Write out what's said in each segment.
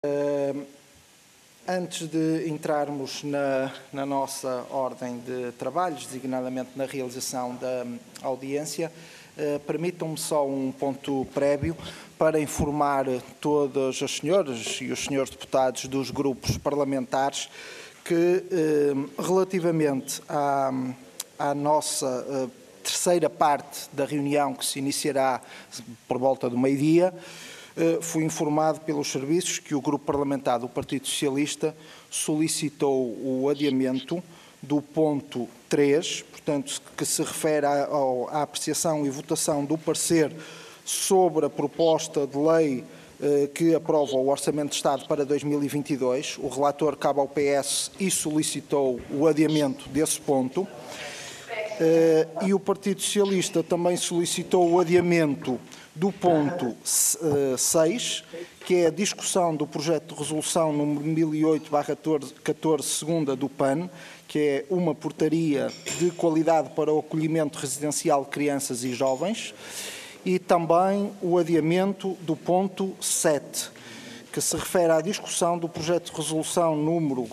Antes de entrarmos na nossa ordem de trabalhos, designadamente na realização da audiência, permitam-me só um ponto prévio para informar todas as senhoras e os senhores deputados dos grupos parlamentares que, relativamente à nossa terceira parte da reunião, que se iniciará por volta do meio-dia, fui informado pelos serviços que o Grupo Parlamentar do Partido Socialista solicitou o adiamento do ponto 3, portanto, que se refere à apreciação e votação do parecer sobre a proposta de lei que aprova o Orçamento de Estado para 2022. O relator cabe ao PS e solicitou o adiamento desse ponto. E o Partido Socialista também solicitou o adiamento do ponto 6, que é a discussão do projeto de resolução número 1008/14, segunda do PAN, que é uma portaria de qualidade para o acolhimento residencial de crianças e jovens, e também o adiamento do ponto 7, que se refere à discussão do projeto de resolução número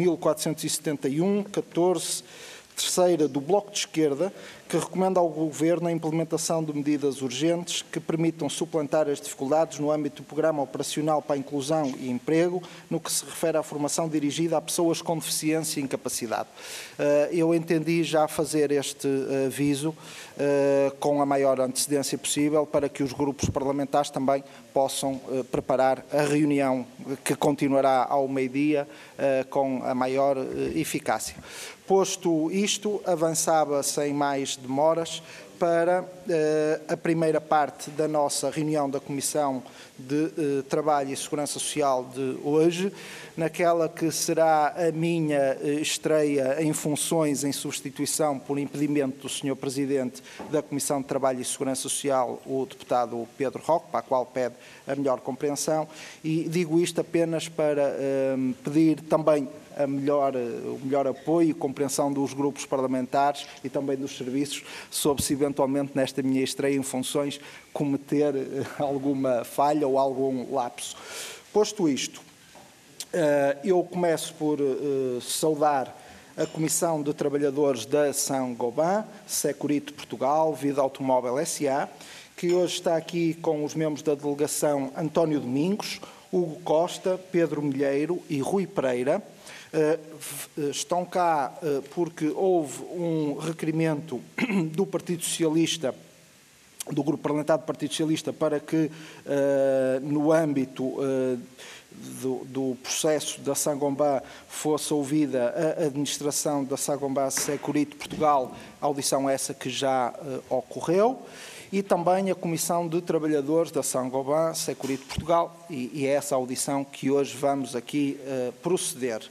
1471/14, terceira do Bloco de Esquerda, que recomenda ao Governo a implementação de medidas urgentes que permitam suplantar as dificuldades no âmbito do Programa Operacional para a Inclusão e Emprego, no que se refere à formação dirigida a pessoas com deficiência e incapacidade. Eu entendi já fazer este aviso com a maior antecedência possível para que os grupos parlamentares também possam preparar a reunião que continuará ao meio-dia com a maior eficácia. Posto isto, avançava sem mais demoras para a primeira parte da nossa reunião da Comissão de Trabalho e Segurança Social de hoje, naquela que será a minha estreia em funções em substituição por impedimento do Sr. Presidente da Comissão de Trabalho e Segurança Social, o deputado Pedro Roque, para a qual pede a melhor compreensão, e digo isto apenas para pedir também o melhor apoio e compreensão dos grupos parlamentares e também dos serviços, sobre se eventualmente nesta minha estreia em funções cometer alguma falha ou algum lapso. Posto isto, eu começo por saudar a Comissão de Trabalhadores da Saint-Gobain, Securito Portugal, Vida Automóvel S.A., que hoje está aqui com os membros da delegação António Domingos, Hugo Costa, Pedro Milheiro e Rui Pereira. Estão cá porque houve um requerimento do Partido Socialista, do Grupo Parlamentar do Partido Socialista, para que no âmbito do processo da Saint-Gobain fosse ouvida a administração da Saint-Gobain Securito Portugal, audição essa que já ocorreu, e também a Comissão de Trabalhadores da Saint-Gobain Securito Portugal, e é essa audição que hoje vamos aqui proceder.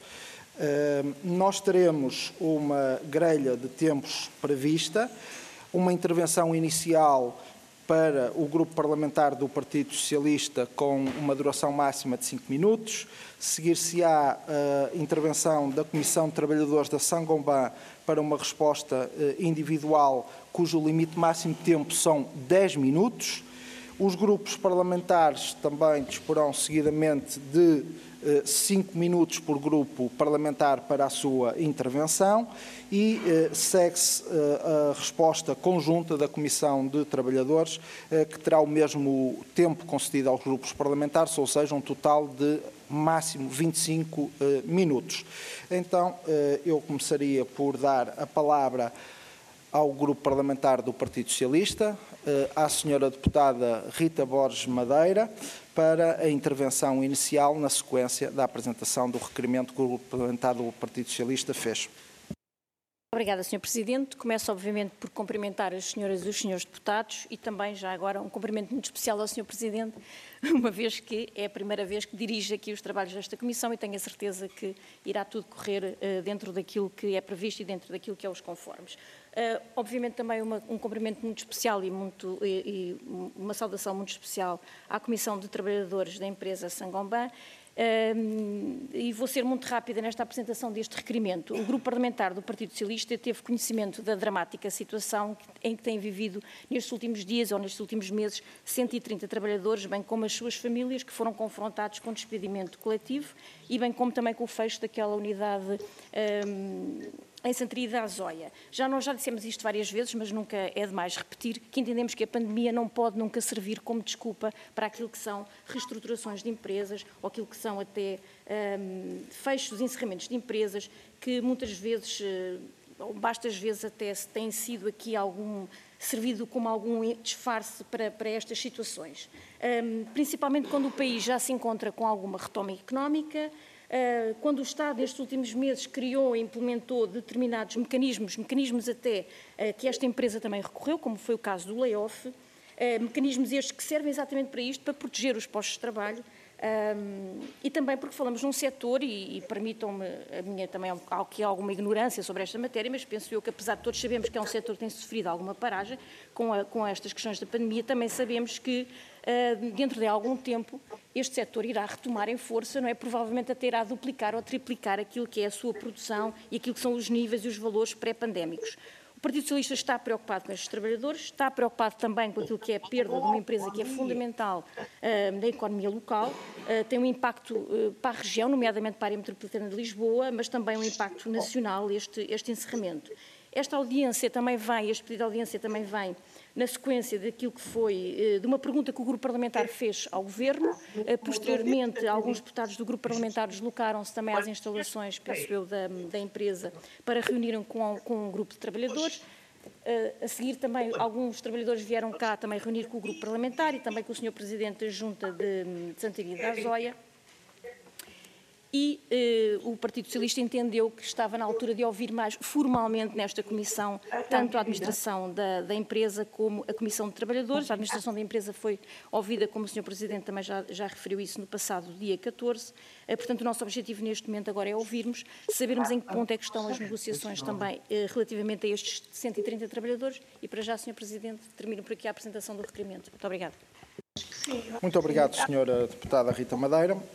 Nós teremos uma grelha de tempos prevista, uma intervenção inicial para o Grupo Parlamentar do Partido Socialista com uma duração máxima de 5 minutos, seguir-se-á a intervenção da Comissão de Trabalhadores da Saint-Gobain para uma resposta individual, cujo limite máximo de tempo são 10 minutos. Os grupos parlamentares também disporão seguidamente de 5 minutos por grupo parlamentar para a sua intervenção e segue-se a resposta conjunta da Comissão de Trabalhadores, que terá o mesmo tempo concedido aos grupos parlamentares, ou seja, um total de máximo 25 minutos. Então, eu começaria por dar a palavra ao Grupo Parlamentar do Partido Socialista, à senhora deputada Rita Borges Madeira, para a intervenção inicial na sequência da apresentação do requerimento que o Grupo Parlamentar do Partido Socialista fez. Obrigada, Sr. Presidente. Começo, obviamente, por cumprimentar as senhoras e os senhores deputados e também, já agora, um cumprimento muito especial ao Sr. Presidente, uma vez que é a primeira vez que dirige aqui os trabalhos desta Comissão e tenho a certeza que irá tudo correr dentro daquilo que é previsto e dentro daquilo que é os conformes. Obviamente, também um cumprimento muito especial e uma saudação muito especial à Comissão de Trabalhadores da empresa Saint-Gobain E vou ser muito rápida nesta apresentação deste requerimento. O Grupo Parlamentar do Partido Socialista teve conhecimento da dramática situação em que têm vivido nestes últimos dias ou nestes últimos meses 130 trabalhadores, bem como as suas famílias que foram confrontados com despedimento coletivo e bem como também com o fecho daquela unidade em Santaria da Azóia. Nós já dissemos isto várias vezes, mas nunca é demais repetir que entendemos que a pandemia não pode nunca servir como desculpa para aquilo que são reestruturações de empresas ou aquilo que são até fechos, encerramentos de empresas que muitas vezes, ou bastas vezes até têm sido aqui servido como algum disfarce para estas situações. Principalmente quando o país já se encontra com alguma retoma económica, quando o Estado, nestes últimos meses, criou e implementou determinados mecanismos até que esta empresa também recorreu, como foi o caso do layoff, mecanismos estes que servem exatamente para isto, para proteger os postos de trabalho, e também porque falamos num setor, e permitam-me a minha também que há alguma ignorância sobre esta matéria, mas penso eu que apesar de todos sabemos que é um setor que tem sofrido alguma paragem com estas questões da pandemia, também sabemos que dentro de algum tempo este setor irá retomar em força, não é? Provavelmente até irá duplicar ou triplicar aquilo que é a sua produção e aquilo que são os níveis e os valores pré-pandémicos. O Partido Socialista está preocupado com estes trabalhadores, está preocupado também com aquilo que é a perda de uma empresa que é fundamental na economia local, tem um impacto para a região, nomeadamente para a área metropolitana de Lisboa, mas também um impacto nacional este encerramento. Esta audiência também vem, este pedido de audiência também vem na sequência daquilo que foi, de uma pergunta que o Grupo Parlamentar fez ao Governo. Posteriormente, alguns deputados do Grupo Parlamentar deslocaram-se também às instalações, penso eu, da empresa, para reunirem com um grupo de trabalhadores. A seguir também, alguns trabalhadores vieram cá também reunir com o Grupo Parlamentar e também com o Sr. Presidente da Junta de Santaria da Azóia. E o Partido Socialista entendeu que estava na altura de ouvir mais formalmente nesta comissão tanto a administração da empresa como a comissão de trabalhadores. A administração da empresa foi ouvida, como o Sr. Presidente também já referiu isso no passado dia 14. Portanto, o nosso objetivo neste momento agora é ouvirmos, sabermos em que ponto é que estão as negociações também relativamente a estes 130 trabalhadores. E para já, Sr. Presidente, termino por aqui a apresentação do requerimento. Muito obrigada. Muito obrigado, Sra. Deputada Rita Madeira.